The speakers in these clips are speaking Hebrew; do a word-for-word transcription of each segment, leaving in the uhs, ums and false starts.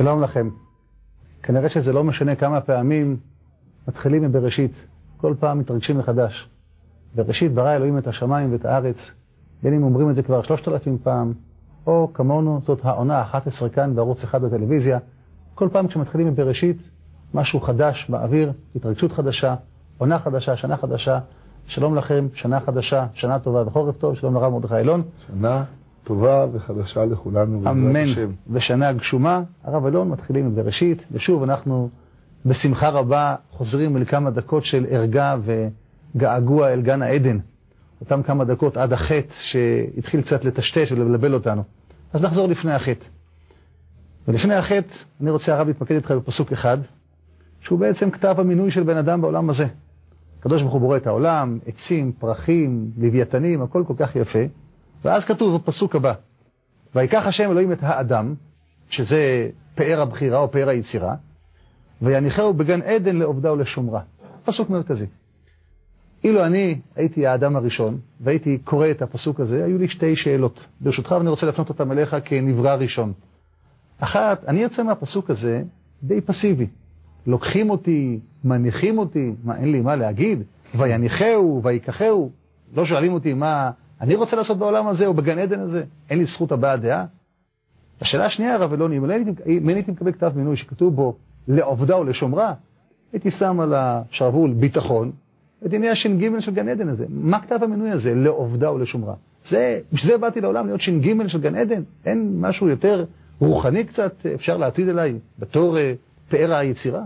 שלום לכם. כנראה שזה לא משנה כמה פעמים מתחילים מבראשית. כל פעם מתרגשים מחדש. בראשית ברא אלוהים את השמיים ואת הארץ. בין אם אומרים את זה כבר שלושת אלפים פעם, או כמונו, זאת העונה ה-אחת עשרה כאן בערוץ אחד בטלוויזיה. כל פעם כשמתחילים מבראשית, משהו חדש באוויר, התרגשות חדשה, עונה חדשה, שנה חדשה. שלום לכם, שנה חדשה, שנה טובה וחורף טוב. שלום לרב מרדכי אילון. שנה טובה וחדשה לכולנו. אמן. ושנה גשומה. הרב אילון מתחילים מבראשית, ושוב אנחנו בשמחה רבה חוזרים אל כמה דקות של ערגה וגעגוע אל גן העדן. אותם כמה דקות עד החטא שהתחיל קצת לטשטש ולבלבל אותנו. אז נחזור לפני החטא. ולפני החטא אני רוצה הרב להתמקד איתך בפסוק אחד, שהוא בעצם כתב המינוי של בן אדם בעולם הזה. הקדוש ברוך הוא בורא את העולם, עצים, פרחים, לוויתנים, הכל כל כך יפה. ואז כתוב בפסוק הבא, ויקח השם אלוהים את האדם, שזה פאר הבחירה או פאר היצירה, ויניחהו בגן עדן לעובדה ולשומרה. פסוק מרכזי. אילו אני הייתי האדם הראשון, והייתי קורא את הפסוק הזה, היו לי שתי שאלות. ברשותך, ואני רוצה להפנות אותם אליך כנברא ראשון. אחת, אני יוצא מהפסוק הזה די פסיבי. לוקחים אותי, מניחים אותי, מה, אין לי מה להגיד? ויניחהו, ויקחהו. לא שואלים אותי מה אני רוצה לעשות בעולם הזה או בגן עדן הזה. אין לי זכות הבעת דעה. השאלה השנייה, הרב אלון, אם אני הייתי מקבל כתב מינוי שכתוב בו לעובדה או לשומרה, הייתי שם על השרוול ביטחון, את עיני הש"ג של גן עדן הזה. מה כתב המינוי הזה? לעובדה או לשומרה. זה, בשביל זה באתי לעולם להיות ש"ג של גן עדן. אין משהו יותר רוחני קצת אפשר להטיל אליי בתור פאר היצירה.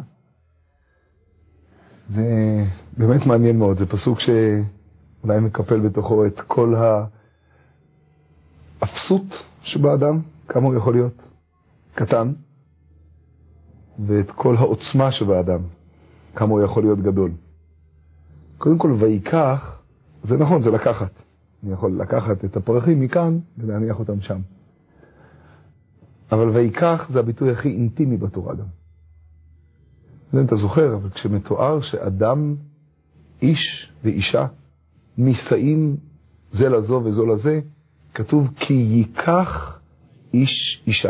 זה באמת מעניין מאוד. זה פסוק שאולי מקפל בתוכו את כל האפסות שבאדם, כמה הוא יכול להיות קטן, ואת כל העוצמה שבאדם, כמה הוא יכול להיות גדול. קודם כל, ויקח, זה נכון, זה לקחת. אני יכול לקחת את הפרחים מכאן ולהניח אותם שם. אבל ויקח זה הביטוי הכי אינטימי בתורה גם. זה אתה זוכר, אבל כשמתואר שאדם, איש ואישה, נישאים זה לזו וזו לזה, כתוב כי ייקח איש אישה.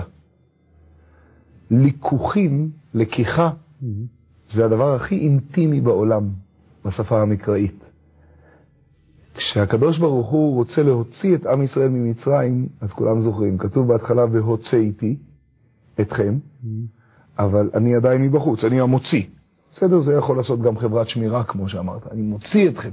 ליקוחים, לקיחה, זה הדבר הכי אינטימי בעולם, בשפה המקראית. כשהקדוש ברוך הוא רוצה להוציא את עם ישראל ממצרים, אז כולם זוכרים, כתוב בהתחלה והוצאתי אתכם, אבל אני עדיין מבחוץ, אני המוציא. בסדר, זה יכול לעשות גם חברת שמירה, כמו שאמרת. אני מוציא אתכם.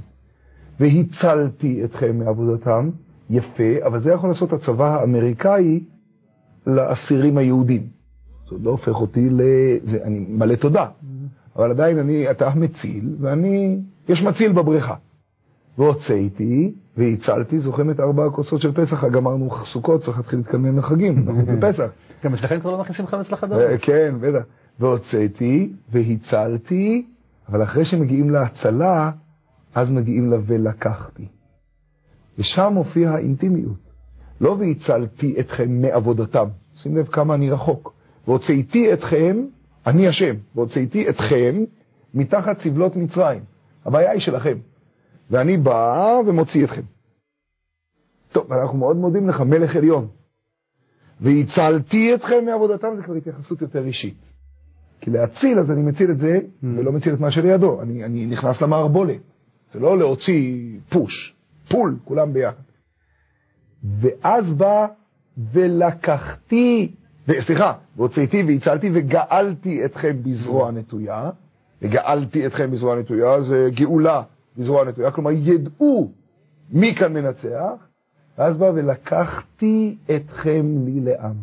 והצלתי אתכם מעבודתם, יפה, אבל זה יכול לעשות הצבא האמריקאי לאסירים היהודים. זה לא הופך אותי ל... זה, אני מלא תודה. אבל עדיין אני, אתה מציל, ואני, יש מציל בבריכה. והוצאתי, והצלתי, זוכרים את ארבע הכוסות של פסח, גמרנו סוכות, צריך להתחיל להתכונן לחגים, אנחנו בפסח. גם אצלכם כבר לא מכניסים חמץ לחדר? כן, בטח. והוצאתי, והצלתי, אבל אחרי שמגיעים להצלה, אז מגיעים לה ולקחתי. ושם מופיע האינטימיות. לא והצלתי אתכם מעבודתם. שים לב כמה אני רחוק. והוצאתי אתכם, אני השם, והוצאתי אתכם מתחת סבלות מצרים. הבעיה היא שלכם. ואני בא ומוציא אתכם. טוב, אנחנו מאוד מודים לך, מלך עליון. והצלתי אתכם מעבודתם, זה כבר התייחסות יותר אישית. כי להציל, אז אני מציל את זה, mm. ולא מציל את מה שלידו. אני, אני נכנס למערבולת. זה לא להוציא פוש, פול, כולם ביחד. ואז בא ולקחתי, סליחה, והוצאתי והצלתי וגאלתי אתכם בזרוע נטויה. וגאלתי אתכם בזרוע נטויה, זה גאולה. בזרוע נטויה, כלומר ידעו מי כאן מנצח, ואז בא ולקחתי אתכם לי לעם.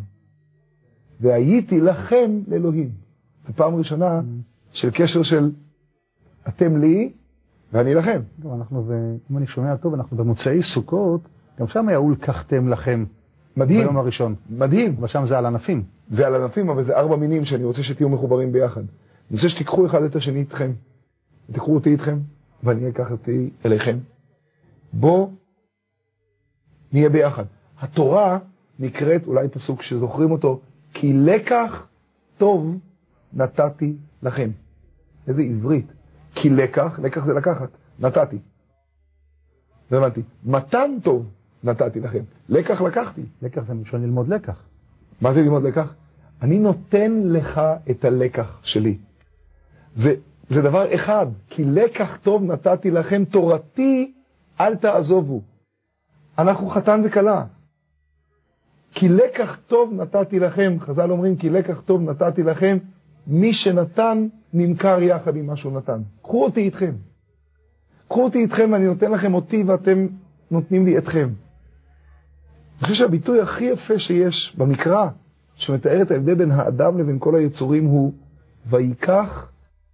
והייתי לכם לאלוהים. זו פעם ראשונה של קשר של אתם לי ואני לכם. אנחנו, אם אני שומע טוב, אנחנו במוצאי סוכות, גם שם היה ולקחתם לכם. מדהים. ביום הראשון. מדהים. אבל שם זה על ענפים. זה על ענפים, אבל זה ארבע מינים שאני רוצה שתהיו מחוברים ביחד. אני רוצה שתיקחו אחד את השני איתכם. תיקחו אותי איתכם. ואני אקח אותי אליכם. בוא נהיה ביחד. התורה נקראת, אולי פסוק שזוכרים אותו, כי לקח טוב נתתי לכם. איזה עברית. כי לקח, לקח זה לקחת, נתתי. לא הבנתי. מתן טוב נתתי לכם. לקח לקחתי. לקח זה משון ללמוד לקח. מה זה ללמוד לקח? אני נותן לך את הלקח שלי. זה, זה דבר אחד, כי לקח טוב נתתי לכם, תורתי אל תעזובו. אנחנו חתן וכלה. כי לקח טוב נתתי לכם, חז"ל אומרים, כי לקח טוב נתתי לכם, מי שנתן נמכר יחד עם מה שהוא נתן. קחו אותי איתכם. קחו אותי איתכם ואני נותן לכם אותי ואתם נותנים לי אתכם. אני חושב שהביטוי הכי יפה שיש במקרא, שמתאר את ההבדל בין האדם לבין כל היצורים, הוא ויקח,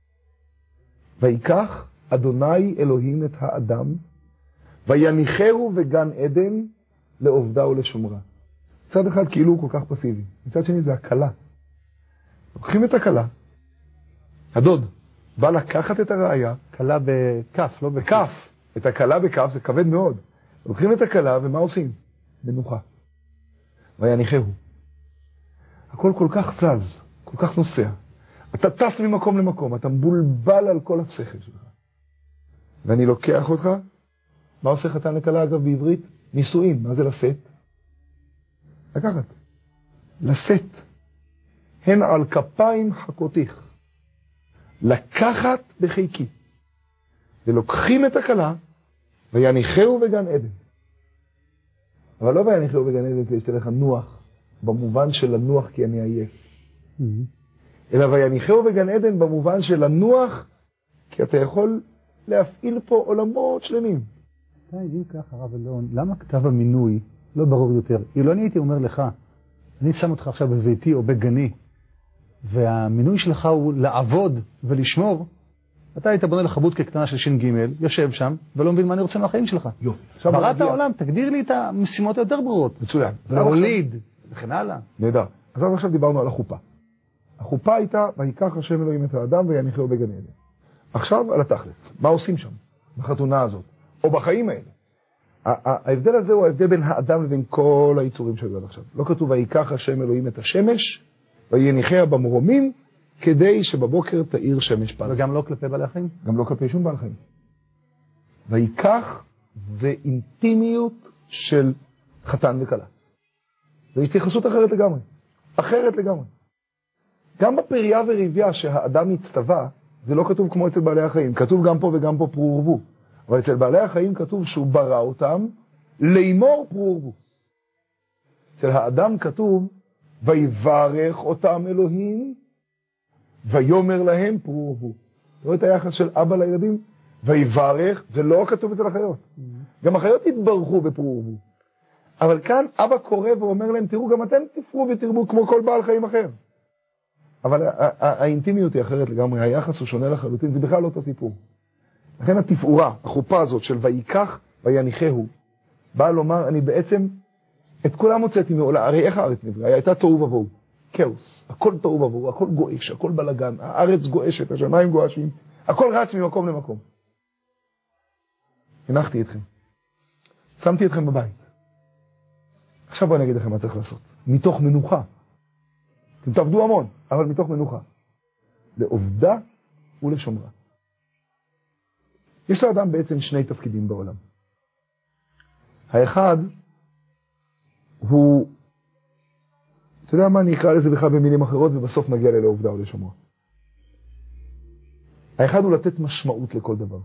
ויקח אדוני אלוהים את האדם, ויניחהו בגן עדן לעובדה ולשומרה. מצד אחד כאילו הוא כל כך פסיבי, מצד שני זה הקלה. לוקחים את הקלה, הדוד בא לקחת את הראיה, קלה בכף, לא בכף, את הקלה בכף זה כבד מאוד. לוקחים את הקלה ומה עושים? מנוחה. ויניחהו. הכל כל כך זז, כל כך נוסע. אתה טס ממקום למקום, אתה מבולבל על כל השכל שלך. ואני לוקח אותך, מה עושה חתן לכלה אגב בעברית? נישואין, מה זה לשאת? לקחת. לשאת. הן על כפיים חכותיך. לקחת בחיקי. ולוקחים את הכלה, ויניחהו בגן עדן. אבל לא ויניחהו בגן עדן כדי שתלך נוח, במובן של לנוח כי אני עייף. Mm-hmm. אלא ויניחהו בגן עדן במובן של לנוח, כי אתה יכול להפעיל פה עולמות שלמים. אתה יודעים ככה, הרב אלון, למה כתב המינוי לא ברור יותר? אילו אני הייתי אומר לך, אני שם אותך עכשיו בביתי או בגני, והמינוי שלך הוא לעבוד ולשמור, אתה היית בונה לך בודקה קטנה של שין גימל, יושב שם, ולא מבין מה אני רוצה מהחיים שלך. בראת העולם, תגדיר לי את המשימות היותר ברורות. מצוין. להוליד, וכן הלאה. נהדר. אז עכשיו דיברנו על החופה. החופה הייתה, ויקח השם אלוהים את האדם ויניחהו בגן עדן. עכשיו על התכלס. מה עושים שם? בחתונה הזאת. או בחיים האלה. ההבדל הזה הוא ההבדל בין האדם לבין כל היצורים שהיו עד עכשיו. לא כתוב ויקח השם אלוהים את השמש, ויניחיה במרומים, כדי שבבוקר תאיר שמש פז. וגם לא כלפי בעלי החיים? גם לא כלפי שום בעל חיים. ויקח זה אינטימיות של חתן וכלה. זו התייחסות אחרת לגמרי. אחרת לגמרי. גם בפריה וריביה שהאדם הצטווה, זה לא כתוב כמו אצל בעלי החיים. כתוב גם פה וגם פה פרו ורבו. אבל אצל בעלי החיים כתוב שהוא ברא אותם לאמור פרו ורבו. אצל האדם כתוב ויברך אותם אלוהים ויומר להם פרו ורבו. אתה רואה את היחס של אבא לילדים? ויברך, זה לא כתוב אצל החיות. גם החיות התברכו בפרו ורבו. אבל כאן אבא קורא ואומר להם, תראו, גם אתם תפרו ותרבו כמו כל בעל חיים אחר. אבל האינטימיות היא אחרת לגמרי, היחס הוא שונה לחלוטין, זה בכלל לא אותו סיפור. לכן התפאורה, החופה הזאת של ויקח ויניחהו, באה לומר, אני בעצם את כולם הוצאתי מעולם, הרי איך הארץ נבראה? הייתה תוהו ובוהו, כאוס, הכל תוהו ובוהו, הכל גועש, הכל בלגן, הארץ גועשת, השמיים גועשים, הכל רץ ממקום למקום. הנחתי אתכם, שמתי אתכם בבית. עכשיו בואו אני אגיד לכם מה צריך לעשות. מתוך מנוחה. אתם תעבדו המון, אבל מתוך מנוחה. לעובדה ולשומרה. יש לאדם בעצם שני תפקידים בעולם. האחד הוא, אתה יודע מה, אני אקרא לזה בכלל במילים אחרות, ובסוף נגיע לעובדה ולשומרה. האחד הוא לתת משמעות לכל דבר.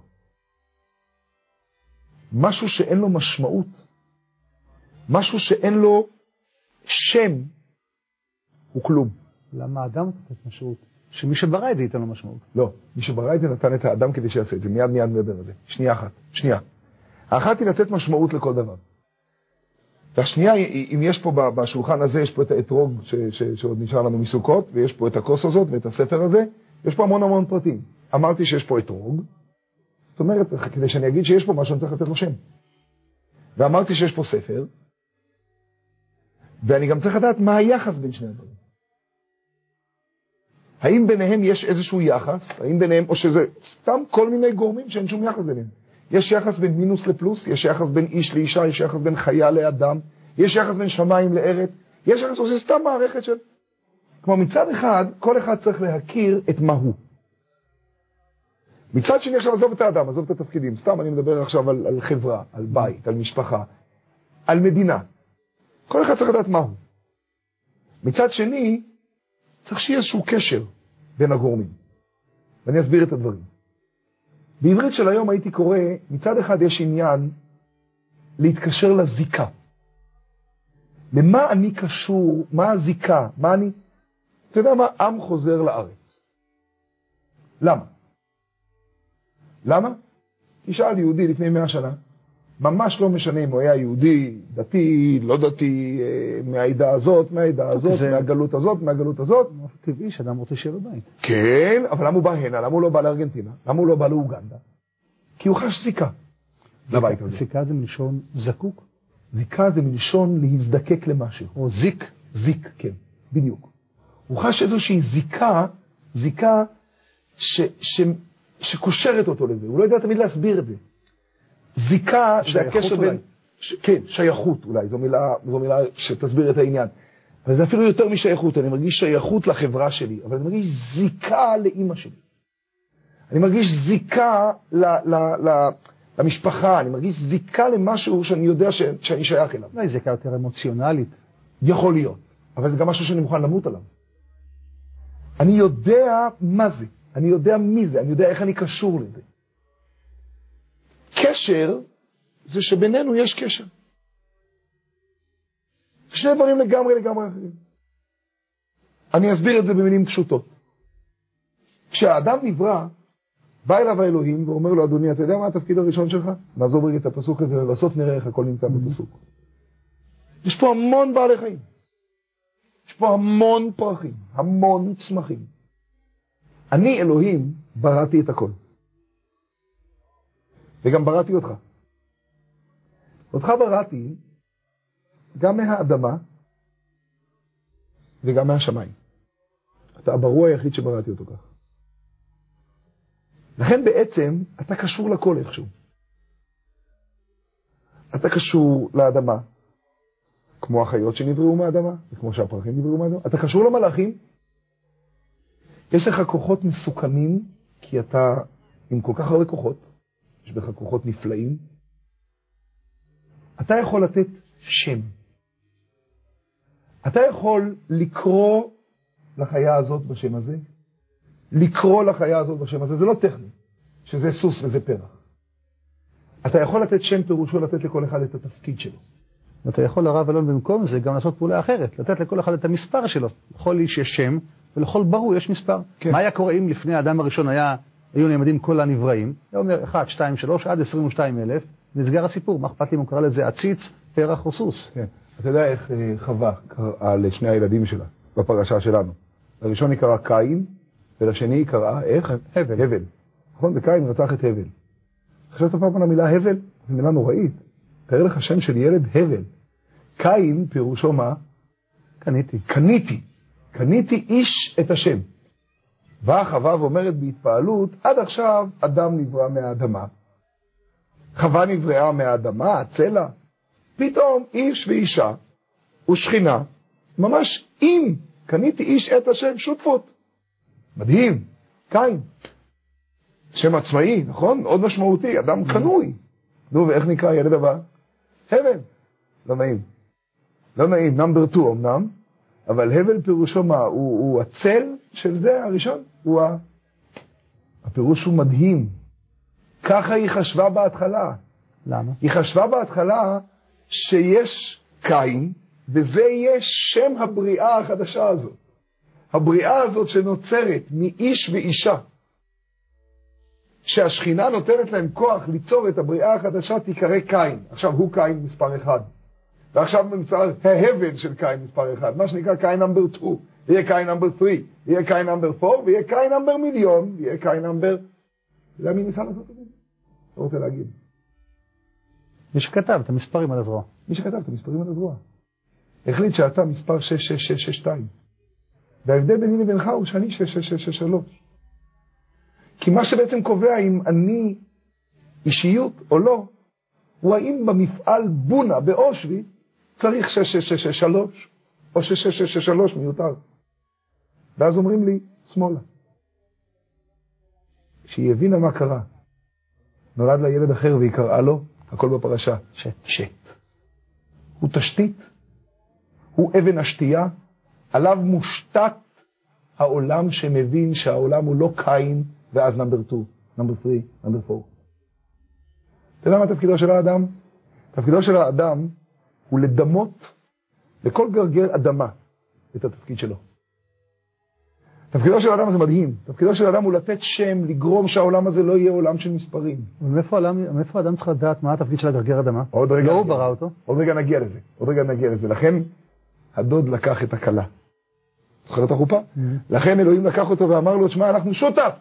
משהו שאין לו משמעות, משהו שאין לו שם, הוא כלום. למה האדם נתת משמעות? שמי שברא את זה ייתן לו משמעות. לא, מי שברא את זה נתן את האדם כדי שיעשה את זה. מיד מיד מדבר על זה. שנייה אחת, שנייה. האחת היא לתת משמעות לכל דבר. והשנייה, אם יש פה בשולחן הזה, יש פה את האתרוג ש- ש- שעוד נשאר לנו מסוכות, ויש פה את הכוס הזאת ואת הספר הזה, יש פה המון המון פרטים. אמרתי שיש פה אתרוג, זאת אומרת, כדי שאני אגיד שיש פה משהו, אני צריך לתת לו שם. ואמרתי שיש פה ספר, ואני גם צריך לדעת מה היחס בין שני הדברים. האם ביניהם יש איזשהו יחס, האם ביניהם, או שזה סתם כל מיני גורמים שאין שום יחס ביניהם. יש יחס בין מינוס לפלוס, יש יחס בין איש לאישה, יש יחס בין חיה לאדם, יש יחס בין שמיים לארץ, יש יחס, או זה סתם מערכת של... כמו מצד אחד, כל אחד צריך להכיר את מה הוא. מצד שני עכשיו עזוב את האדם, עזוב את התפקידים, סתם אני מדבר עכשיו על, על חברה, על בית, על משפחה, על מדינה. כל אחד צריך לדעת מה הוא. מצד שני, צריך שיהיה איזשהו קשר בין הגורמים. ואני אסביר את הדברים. בעברית של היום הייתי קורא, מצד אחד יש עניין להתקשר לזיקה. למה אני קשור, מה הזיקה, מה אני... אתה יודע מה? עם חוזר לארץ. למה? למה? תשאל יהודי לפני מאה שנה, ממש לא משנה אם הוא היה יהודי, דתי, לא דתי, מהעדה הזאת, מהעדה הזאת, מהגלות הזאת, מהגלות הזאת. טבעי שאדם רוצה שיהיה בבית. כן, אבל למה הוא בא הנה? למה הוא לא בא לארגנטינה? למה הוא לא בא לאוגנדה? כי הוא חש זיקה. לבית הזה. זיקה זה מלשון זקוק? זיקה זה מלשון להזדקק למשהו. או זיק? זיק, כן, בדיוק. הוא חש איזושהי זיקה, זיקה ש, ש, שקושרת אותו לזה. הוא לא יודע תמיד להסביר את זה. זיקה זה הקשר בין... ש... כן, שייכות אולי, זו מילה, זו מילה שתסביר את העניין. אבל זה אפילו יותר משייכות, אני מרגיש שייכות לחברה שלי, אבל אני מרגיש זיקה לאמא שלי. אני מרגיש זיקה ל, ל, ל, למשפחה, אני מרגיש זיקה למשהו שאני יודע ש, שאני שייך אליו. אולי זיקה יותר אמוציונלית. יכול להיות, אבל זה גם משהו שאני מוכן למות עליו. אני יודע מה זה, אני יודע מי זה, אני יודע איך אני קשור לזה. קשר זה שבינינו יש קשר. שני דברים לגמרי לגמרי אחרים. אני אסביר את זה במילים פשוטות. כשהאדם נברא, בא אליו האלוהים ואומר לו, אדוני, אתה יודע מה התפקיד הראשון שלך? נעזוב רגע את הפסוק הזה ובסוף נראה איך הכל נמצא בפסוק. יש פה המון בעלי חיים. יש פה המון פרחים, המון צמחים. אני, אלוהים, בראתי את הכל. וגם בראתי אותך. אותך בראתי גם מהאדמה וגם מהשמיים. אתה הברוא היחיד שבראתי אותו כך. לכן בעצם אתה קשור לכל איכשהו. אתה קשור לאדמה, כמו החיות שנבראו מהאדמה, וכמו שהפרחים נבראו מהאדמה. אתה קשור למלאכים. יש לך כוחות מסוכנים, כי אתה עם כל כך הרבה כוחות, יש בך כוחות נפלאים. אתה יכול לתת שם. אתה יכול לקרוא לחיה הזאת בשם הזה, לקרוא לחיה הזאת בשם הזה, זה לא טכני, שזה סוס וזה פרח. אתה יכול לתת שם, פירושו לתת לכל אחד את התפקיד שלו. ואתה יכול לרב אלון במקום זה גם לעשות פעולה אחרת, לתת לכל אחד את המספר שלו. לכל איש יש שם, ולכל ברור יש מספר. כן. מה היה קורה אם לפני האדם הראשון היה, היו נעמדים כל הנבראים? הוא אומר אחד, שתיים, שלוש, עד עשרים ושתיים אלף, נסגר הסיפור. מה אכפת לי אם הוא קרא לזה עציץ, פרח או סוס? כן. אתה יודע איך חווה קראה לשני הילדים שלה, בפרשה שלנו. לראשון היא קראה קין, ולשני היא קראה איך? הבל. הבל. נכון? וקין רצח את הבל. חשבת פעם על המילה הבל? זו מילה נוראית. תאר לך שם של ילד הבל. קין פירושו מה? קניתי. קניתי. קניתי איש את השם. באה חווה ואומרת בהתפעלות, עד עכשיו אדם נברא מהאדמה. חווה נבראה מהאדמה, הצלע. פתאום איש ואישה ושכינה, ממש אם קניתי איש את השם, שותפות. מדהים. קין. שם עצמאי, נכון? מאוד משמעותי, אדם קנוי. נו, ואיך נקרא ילד הבא? הבל. לא נעים. לא נעים, נאמבר טו אמנם, אבל הבל פירושו מה? הוא, הוא הצל של זה הראשון. הוא ה... הפירוש הוא מדהים. ככה היא חשבה בהתחלה. למה? היא חשבה בהתחלה שיש קין, וזה יהיה שם הבריאה החדשה הזאת. הבריאה הזאת שנוצרת מאיש ואישה. שהשכינה נותנת להם כוח ליצור את הבריאה החדשה תיקרא קין. עכשיו הוא קין מספר אחד. ועכשיו מספר ההבל של קין מספר אחד. מה שנקרא קין נאמבר טו. יהיה קין נאמבר תרי. יהיה קין נאמבר פור. ויהיה קין נאמבר מיליון. יהיה קין נאמבר... אתה יודע מי ניסה לעשות את זה? לא רוצה להגיד. מי שכתב את המספרים על הזרוע. מי שכתב את המספרים על הזרוע. החליט שאתה מספר שש שש שש שש שתיים. וההבדל ביני לבינך הוא שאני שש שש שש שש שלוש. כי מה שבעצם קובע אם אני אישיות או לא, הוא האם במפעל בונה באושוויץ צריך שש שש שש שש שלוש או שש שש שש שש שלוש מיותר. ואז אומרים לי, שמאלה. כשהיא הבינה מה קרה, נולד לה ילד אחר והיא קראה לו, הכל בפרשה, שט. שט. הוא תשתית, הוא אבן השתייה, עליו מושתת העולם שמבין שהעולם הוא לא קין, ואז נאמבר שתיים, נאמבר שלוש, נאמבר ארבע. אתה יודע מה תפקידו של האדם? תפקידו של האדם הוא לדמות לכל גרגר אדמה את התפקיד שלו. תפקידו של האדם זה מדהים. תפקידו של האדם הוא לתת שם, לגרום שהעולם הזה לא יהיה עולם של מספרים. ומאיפה האדם צריך לדעת מה התפקיד של הגרגר אדמה? עוד רגע לא הוא ברא אותו. עוד רגע נגיע לזה. עוד רגע נגיע לזה. לכן הדוד לקח את הכלה. זוכר את החופה? לכן אלוהים לקח אותו ואמר לו, תשמע, אנחנו שותף.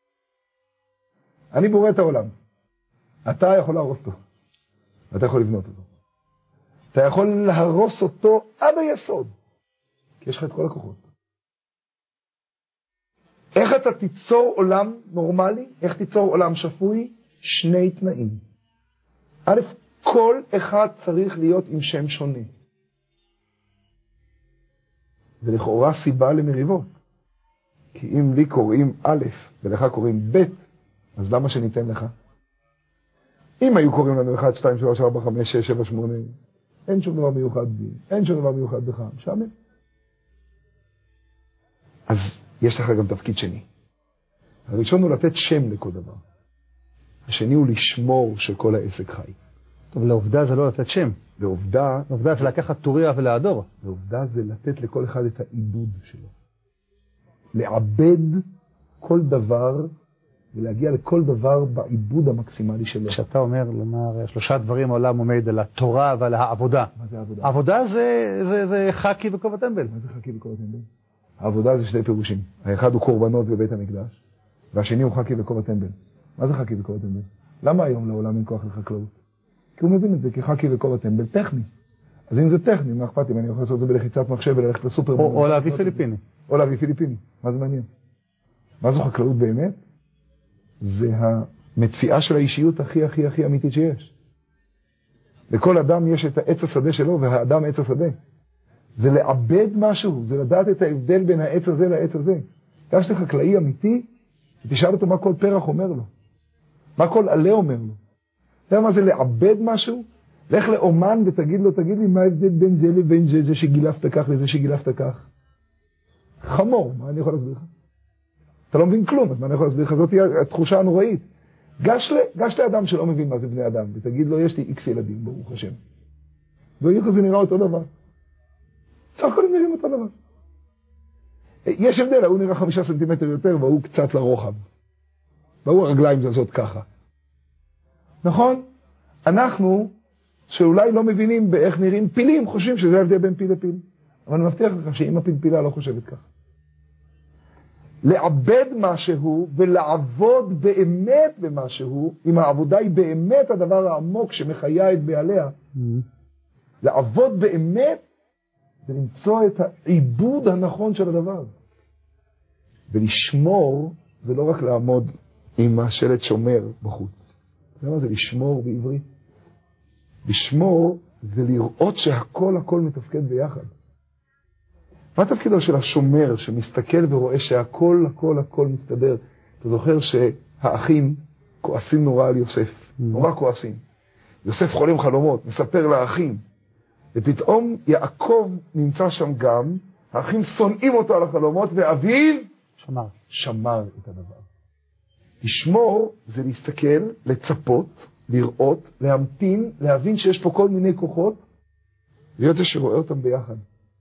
אני בורא את העולם. אתה יכול להרוס אותו. אתה יכול לבנות אותו. אתה יכול להרוס אותו עד היסוד. כי יש לך את כל הכוחות. איך אתה תיצור עולם נורמלי? איך תיצור עולם שפוי? שני תנאים. א', כל אחד צריך להיות עם שם שונה. ולכאורה סיבה למריבות. כי אם לי קוראים א' ולך קוראים ב', אז למה שניתן לך? אם היו קוראים לנו אחת, שתיים, שלוש, ארבע, חמש, שש, שבע, שמונה, אין שום דבר מיוחד בי, אין שום דבר מיוחד בך, משעמם. אז יש לך גם תפקיד שני. הראשון הוא לתת שם לכל דבר. השני הוא לשמור שכל העסק חי. טוב, לעובדה זה לא לתת שם. לעובדה... לעובדה זה לקחת טוריה ולעדור. לעובדה זה לתת לכל אחד את העיבוד שלו. לעבד כל דבר ולהגיע לכל דבר בעיבוד המקסימלי שלו. כשאתה אומר, לומר, שלושה דברים העולם עומד על התורה ועל העבודה. מה זה העבודה? העבודה זה, זה, זה חכי וכובע טמבל. מה זה חכי וכובע טמבל? העבודה זה שני פירושים. האחד הוא קורבנות בבית המקדש, והשני הוא חכי וכובע טמבל. מה זה חכי וכובע טמבל? למה היום לעולם אין כוח לחקלאות? כי הוא מבין את זה כחכי וכובע טמבל טכני. אז אם זה טכני, מה אכפת אם אני יכול לעשות את זה בלחיצת מחשב וללכת לסופר? או, או להביא פיליפיני. או להביא פיליפיני. מה זה מעניין? מה זו חקלאות באמת? זה המציאה של האישיות הכי הכי הכי אמיתית שיש. לכל אדם יש את העץ השדה שלו, והאדם עץ השדה. זה לעבד משהו, זה לדעת את ההבדל בין העץ הזה לעץ הזה. יש לך חקלאי אמיתי, ותשאל אותו מה כל פרח אומר לו. מה כל עלה אומר לו. אתה יודע מה זה לעבד משהו? לך לאומן ותגיד לו, תגיד לי מה ההבדל בין זה לבין זה, זה שגילפת כך לזה שגילפת כך. חמור, מה אני יכול להסביר לך? אתה לא מבין כלום, אז מה אני יכול להסביר לך? זאת היא התחושה הנוראית. גש, גש לאדם שלא מבין מה זה בני אדם, ותגיד לו, יש לי איקס ילדים, ברוך השם. ואיך זה נראה אותו דבר. סך הכל הם נראים אותו דבר. יש הבדל, הוא נראה חמישה סנטימטר יותר, והוא קצת לרוחב. והוא הרגליים זזות ככה. נכון? אנחנו, שאולי לא מבינים באיך נראים פילים, חושבים שזה ההבדל בין פיל לפיל. אבל אני מבטיח לך שאמא פלפילה לא חושבת ככה. לעבד משהו ולעבוד באמת במשהו, אם העבודה היא באמת הדבר העמוק שמחיה את בעליה, mm-hmm. לעבוד באמת זה למצוא את העיבוד הנכון של הדבר. ולשמור זה לא רק לעמוד עם השלט שומר בחוץ. זה מה זה לשמור בעברית? לשמור זה לראות שהכל הכל מתפקד ביחד. מה תפקידו של השומר שמסתכל ורואה שהכל הכל הכל מסתדר? אתה זוכר שהאחים כועסים נורא על יוסף, נורא כועסים. יוסף חולם חלומות, מספר לאחים. ופתאום יעקב נמצא שם גם, האחים שונאים אותו על החלומות, ואביו שמר. שמר את הדבר. לשמור זה להסתכל, לצפות, לראות, להמתין, להבין שיש פה כל מיני כוחות, להיות זה שרואה אותם ביחד.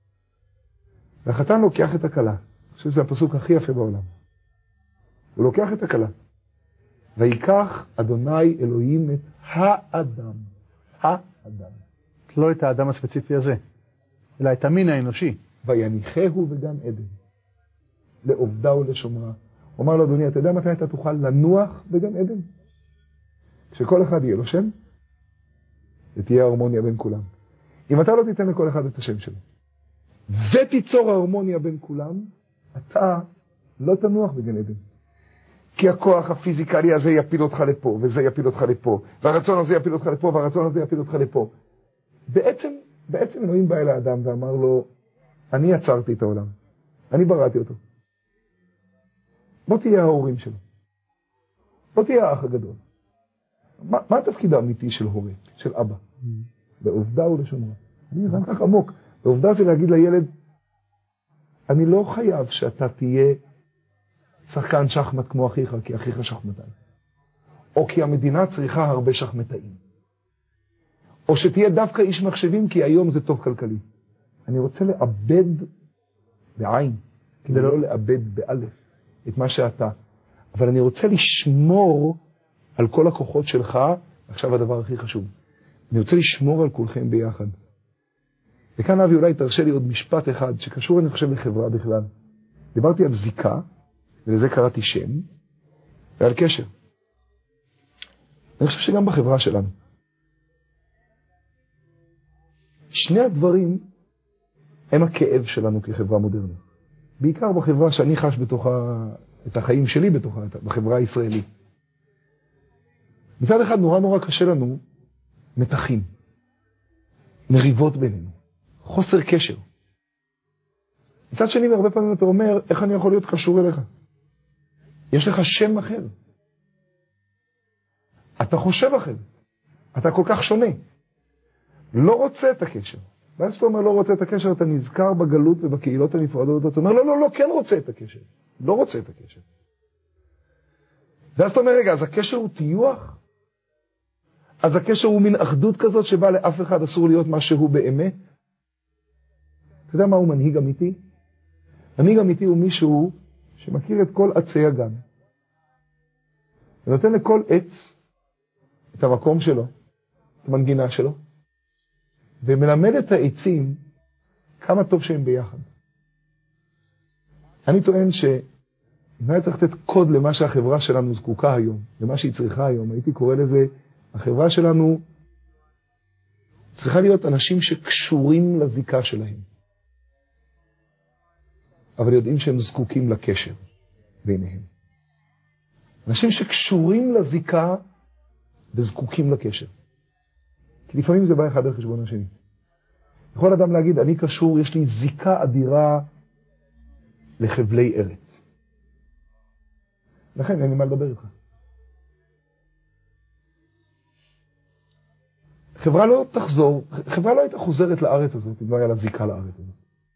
והחתן לוקח את הכלה. אני חושב שזה הפסוק הכי יפה בעולם. הוא לוקח את הכלה. ויקח אדוני אלוהים את האדם. האדם. לא את האדם הספציפי הזה, אלא את המין האנושי. ויניחהו בגן עדן. לעובדה ולשומרה. הוא אמר לו, אדוני, אתה יודע מתי אתה תוכל לנוח בגן עדן? כשכל אחד יהיה לו שם, ותהיה הרמוניה בין כולם. אם אתה לא תיתן לכל אחד את השם שלו, ותיצור הרמוניה בין כולם, אתה לא תנוח בגן עדן. כי הכוח הפיזיקלי הזה יפיל אותך לפה, וזה יפיל אותך לפה, והרצון הזה יפיל אותך לפה, והרצון הזה יפיל אותך לפה. בעצם, בעצם אלוהים בא אל האדם ואמר לו, אני יצרתי את העולם. אני בראתי אותו. בוא תהיה ההורים שלו. בוא תהיה האח הגדול. מה, מה התפקיד האמיתי של הורה, של אבא? בעובדה ולשומרה. אני הבן כך עמוק. בעובדה זה להגיד לילד, אני לא חייב שאתה תהיה שחקן שחמט כמו אחיך, כי אחיך שחמטאי. או כי המדינה צריכה הרבה שחמטאים. או שתהיה דווקא איש מחשבים, כי היום זה טוב כלכלי. אני רוצה לאבד בעין, כדי לא לאבד באלף, את מה שאתה. אבל אני רוצה לשמור על כל הכוחות שלך, עכשיו הדבר הכי חשוב. אני רוצה לשמור על כולכם ביחד. וכאן אבי אולי תרשה לי עוד משפט אחד, שקשור אני חושב לחברה בכלל. דיברתי על זיקה, ולזה קראתי שם, ועל קשר. אני חושב שגם בחברה שלנו. שני הדברים הם הכאב שלנו כחברה מודרנית. בעיקר בחברה שאני חש בתוכה, את החיים שלי בתוכה, בחברה הישראלית. מצד אחד נורא נורא קשה לנו מתחים, מריבות בינינו, חוסר קשר. מצד שני, הרבה פעמים אתה אומר, איך אני יכול להיות קשור אליך? יש לך שם אחר. אתה חושב אחר. אתה כל כך שונה. לא רוצה את הקשר. ואז אתה אומר לא רוצה את הקשר, אתה נזכר בגלות ובקהילות הנפרדות, אתה אומר לא, לא, לא, כן רוצה את הקשר. לא רוצה את הקשר. ואז אתה אומר, רגע, אז הקשר הוא טיוח? אז הקשר הוא מין אחדות כזאת שבה לאף אחד אסור להיות מה שהוא באמת? אתה יודע מה הוא מנהיג אמיתי? מנהיג אמיתי הוא מישהו שמכיר את כל עצי הגן. ונותן לכל עץ את המקום שלו, את המנגינה שלו, ומלמד את העצים כמה טוב שהם ביחד. אני טוען שאם היה צריך לתת קוד למה שהחברה שלנו זקוקה היום, למה שהיא צריכה היום, הייתי קורא לזה, החברה שלנו צריכה להיות אנשים שקשורים לזיקה שלהם. אבל יודעים שהם זקוקים לקשר ביניהם. אנשים שקשורים לזיקה וזקוקים לקשר. כי לפעמים זה בא אחד על חשבון השני. יכול אדם להגיד, אני קשור, יש לי זיקה אדירה לחבלי ארץ. לכן אין לי מה לדבר איתך. חברה לא תחזור, חברה לא הייתה חוזרת לארץ הזאת, אם לא היה לה זיקה לארץ הזאת.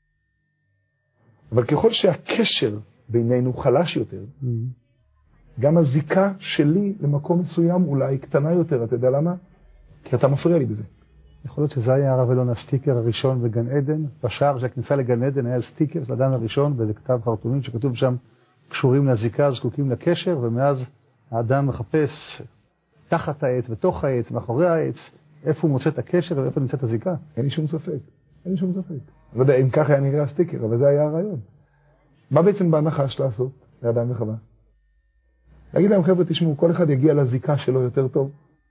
אבל ככל שהקשר בינינו חלש יותר, mm-hmm. גם הזיקה שלי למקום מסוים אולי קטנה יותר, אתה יודע למה? כי אתה מפריע לי בזה. יכול להיות שזה היה הרב אלון הסטיקר הראשון בגן עדן, בשער שהכניסה לגן עדן היה סטיקר של אדם הראשון, באיזה כתב חרטומים שכתוב שם, קשורים לזיקה, זקוקים לקשר, ומאז האדם מחפש תחת העץ, בתוך העץ, מאחורי העץ, איפה הוא מוצא את הקשר ואיפה נמצא את הזיקה. אין לי שום ספק, אין לי שום ספק. אני לא יודע אם ככה היה נראה הסטיקר, אבל זה היה הרעיון. מה בעצם בהנחש לעשות לאדם וחווה? להגיד להם, חבר'ה, תשמעו, כל אחד יגיע לזיקה שלו יותר טוב.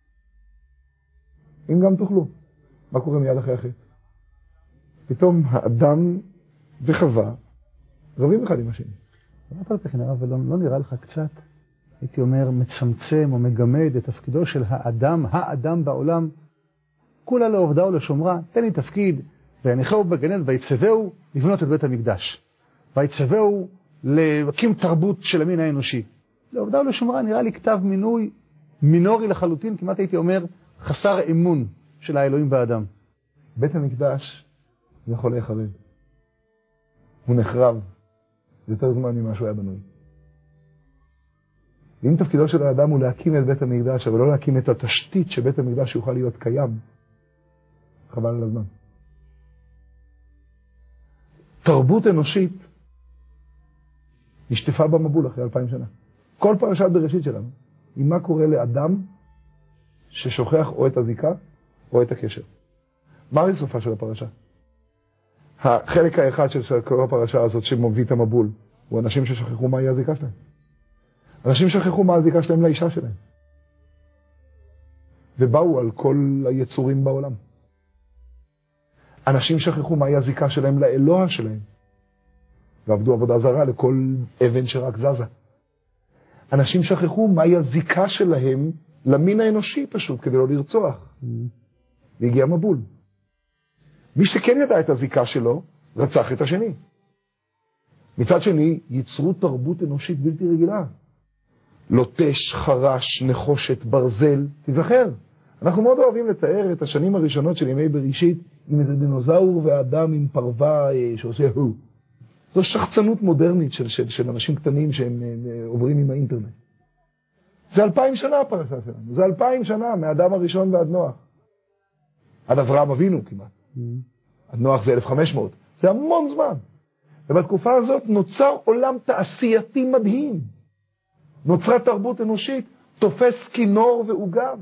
אם גם תוכלו. מה קורה מיד אחרי אחרי? פתאום האדם וחווה רבים אחד עם השני. אבל על פכן הרב אלון, לא נראה לך קצת, הייתי אומר, מצמצם או מגמד את תפקידו של האדם, האדם בעולם, כולה לעובדה ולשומרה, תן לי תפקיד, ויניחהו בגן עדן ויצווהו לבנות את בית המקדש. ויצווהו להקים תרבות של המין האנושי. לעובדה ולשומרה נראה לי כתב מינוי מינורי לחלוטין, כמעט הייתי אומר חסר אמון של האלוהים באדם. בית המקדש יכול להיחרב. הוא נחרב יותר זמן ממה שהוא היה בנוי. אם תפקידו של האדם הוא להקים את בית המקדש, אבל לא להקים את התשתית שבית המקדש יוכל להיות קיים, חבל על הזמן. תרבות אנושית נשטפה במבול אחרי אלפיים שנה. כל פרשת בראשית שלנו, היא מה קורה לאדם ששוכח או את הזיקה או את הקשר. מה הרי סופה של הפרשה? החלק האחד של כל הפרשה הזאת שמוביל את המבול, הוא אנשים ששכחו מהי הזיקה שלהם. אנשים שכחו מה הזיקה שלהם לאישה שלהם. ובאו על כל היצורים בעולם. אנשים שכחו מהי הזיקה שלהם לאלוה שלהם. ועבדו עבודה זרה לכל אבן שרק זזה. אנשים שכחו מהי הזיקה שלהם למין האנושי פשוט, כדי לא לרצוח. והגיע מבול. מי שכן ידע את הזיקה שלו, רצח את השני. מצד שני, יצרו תרבות אנושית בלתי רגילה. לוטש, חרש, נחושת, ברזל. תזכר, אנחנו מאוד אוהבים לתאר את השנים הראשונות של ימי בראשית, עם איזה דינוזאור ואדם עם פרווה שעושה הו. זו שחצנות מודרנית של, של, של אנשים קטנים שהם עוברים עם האינטרנט. זה אלפיים שנה הפרשה שלנו, זה אלפיים שנה מהאדם הראשון ועד נוח. עד אברהם אבינו כמעט. Mm-hmm. עד נוח זה אלף וחמש מאות. זה המון זמן. ובתקופה הזאת נוצר עולם תעשייתי מדהים. נוצרה תרבות אנושית, תופס כינור ועוגב.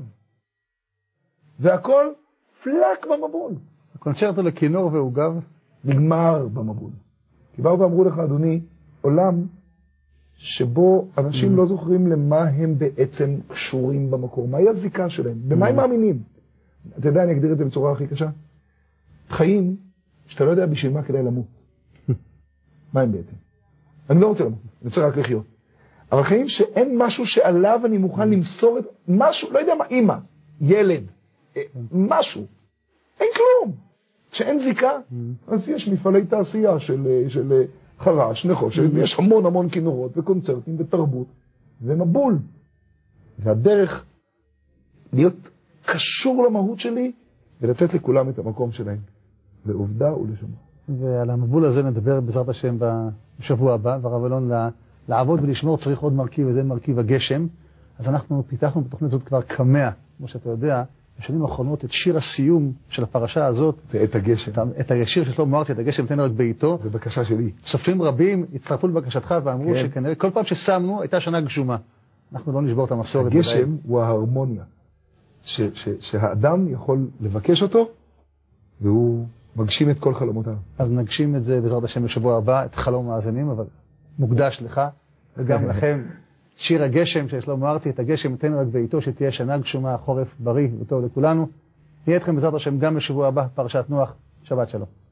והכל פלק במבול. הקונצ'רטו לכינור ועוגב נגמר במבול. כי באו ואמרו לך, אדוני, עולם שבו אנשים mm. לא זוכרים למה הם בעצם קשורים במקור. מהי הזיקה שלהם? במה mm. הם מאמינים? אתה יודע, אני אגדיר את זה בצורה הכי קשה. חיים שאתה לא יודע בשביל מה כדאי למות. מה הם בעצם? אני לא רוצה למות, אני רוצה רק לחיות. אבל חיים שאין משהו שעליו אני מוכן למסור את משהו, לא יודע מה, אמא, ילד, משהו. אין כלום. כשאין זיקה, אז יש מפעלי תעשייה של, של חרש, נחושת, ויש המון המון כינורות וקונצרטים ותרבות ומבול. והדרך להיות קשור למהות שלי ולתת לכולם את המקום שלהם. לעובדה ולשמה. ועל המבול הזה נדבר בעזרת השם בשבוע הבא, והרב אלון, לעבוד ולשמור צריך עוד מרכיב, וזה מרכיב הגשם. אז אנחנו פיתחנו בתוכנית הזאת כבר כמאה, כמו שאתה יודע, בשנים האחרונות את שיר הסיום של הפרשה הזאת. זה את הגשם. את השיר ששלמה ארצי, את הגשם תן רק בעיתו. זה בקשה שלי. צופים רבים הצטרפו לבקשתך ואמרו כן. שכנראה כל פעם ששמנו הייתה שנה גשומה. אנחנו לא נשבור את המסורת. הגשם בדי. הוא ההרמוניה. ש, ש, שהאדם יכול לבקש אותו, והוא מגשים את כל חלומותיו. אז נגשים את זה בעזרת השם בשבוע הבא, את חלום מאזינים, אבל מוקדש לך, וגם לכם. שיר הגשם ששלמה ארצי, את הגשם תן רק בעיתו, שתהיה שנה גשומה, חורף בריא וטוב לכולנו. נהיה אתכם בעזרת השם גם בשבוע הבא, פרשת נוח. שבת שלום.